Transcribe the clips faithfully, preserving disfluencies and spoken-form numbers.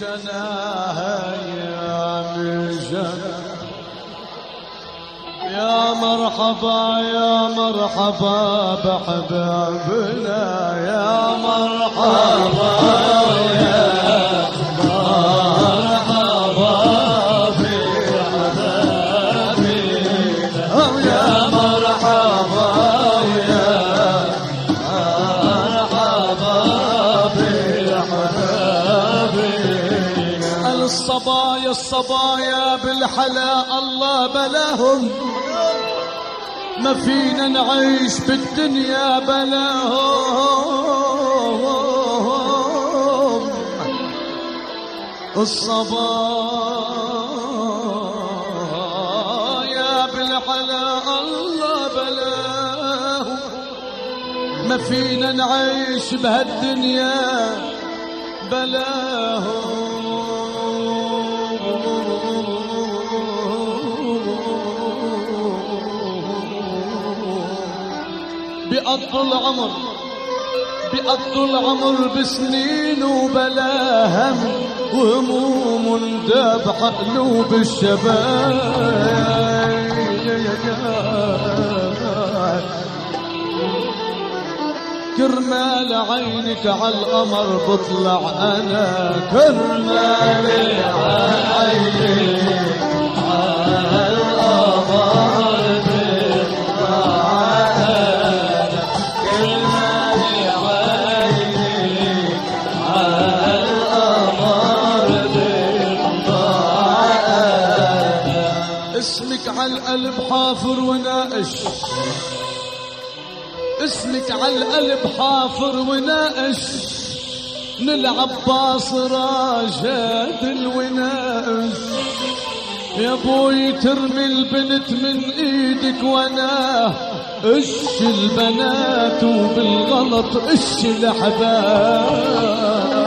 سنة أيام الجنة. يا مرحبا يا مرحبا بحبابنا، يا مرحبا يا مرحبا بحبابنا، يا مرحبا يا مرحبا بحبابنا. الصبايا الصبايا بالحلا الله بلاهم، ما فينا نعيش بالدنيا بلاهم. الصبايا بالحلا الله بلاهم، ما فينا نعيش بهالدنيا بلاهم. بقضوا العمر بقضوا العمر بسنين وبلا هم، وهموم دابح قلوب الشباب. كرمال عينك عالقمر بطلع انا، كرمال عينك عالقمر عالقلب حافر وناقش، اسمك عالقلب حافر وناقش، نلعب باصرة جاد الوناقش. يا بوي ترمي البنت من ايدك وانا اش البنات، وبالغلط اش الاحباب.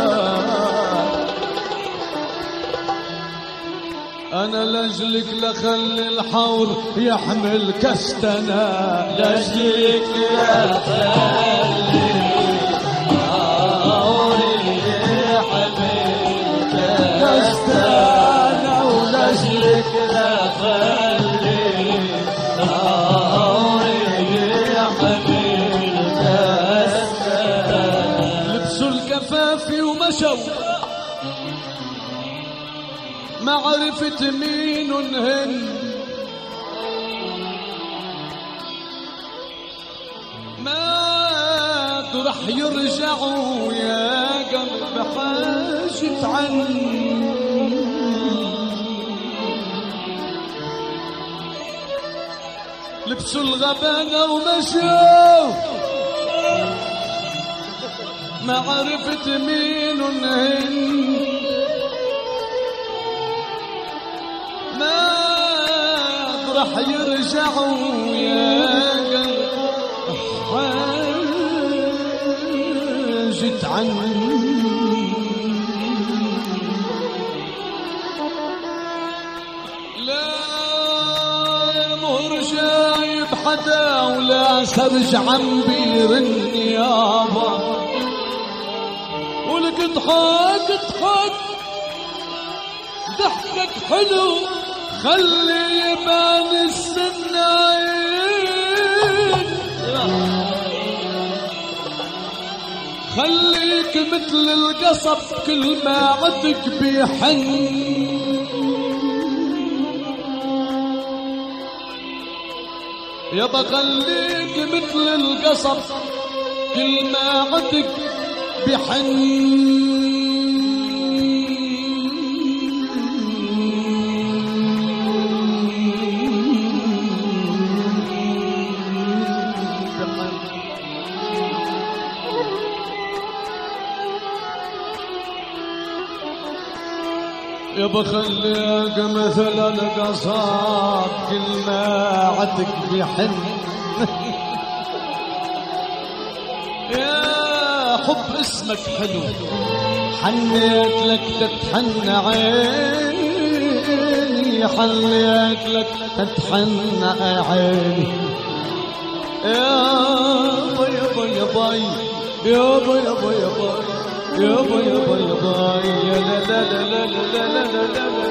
أنا لجلك لخلي الحور يحمل كستنا، لجلك لخلي الحور يحمل كستنا، ولجلك لخلي الحور يحمل كستنا. لبسوا الكفافي ومشوا، ما عرفت مين هن، ما رح يرجعوا يا قلب حاجت عن. لبسوا الغبانة ومشوا، ما عرفت مين هن، رح يرجعوا يا قلب حاجت عن. لا مهر جايب حدا ولا سرج عم بيرن يابا، ولك اضحك اضحك ضحكك حلو، خلي يبان السنايين، خليك مثل القصب كل ما عدك بيحن. يابا خليك مثل القصب كل ما عدك بيحن. يابا خليك مثل القصاب كل ما عدك بيحن. يا حب اسمك حلو، حنيت لك تتحن عيني، حنيت لك تتحن عيني. يا باي باي يا باي يا باي يا باي يا باي يا باي يا باي يا لا لا لا لا لا لا لا لا لا